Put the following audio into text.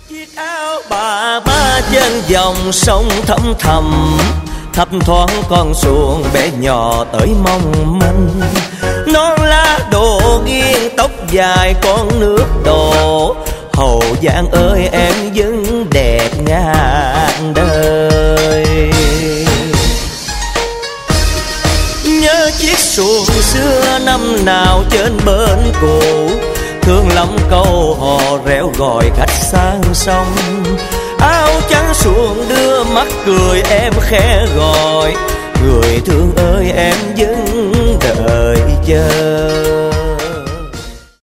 Chiếc áo bà ba trên dòng sông thâm thầm, thấp thoáng con xuồng bé nhỏ tới mong manh. Non lá đổ nghiêng tóc dài con nước đổ, Hậu Giang ơi em vẫn đẹp ngàn đời. Nhớ chiếc xuồng xưa năm nào trên bến cũ, thương lắm câu hò réo gọi khách sang sông. Áo trắng xuồng đưa mắt cười em khẽ gọi, người thương ơi em vẫn đợi chờ.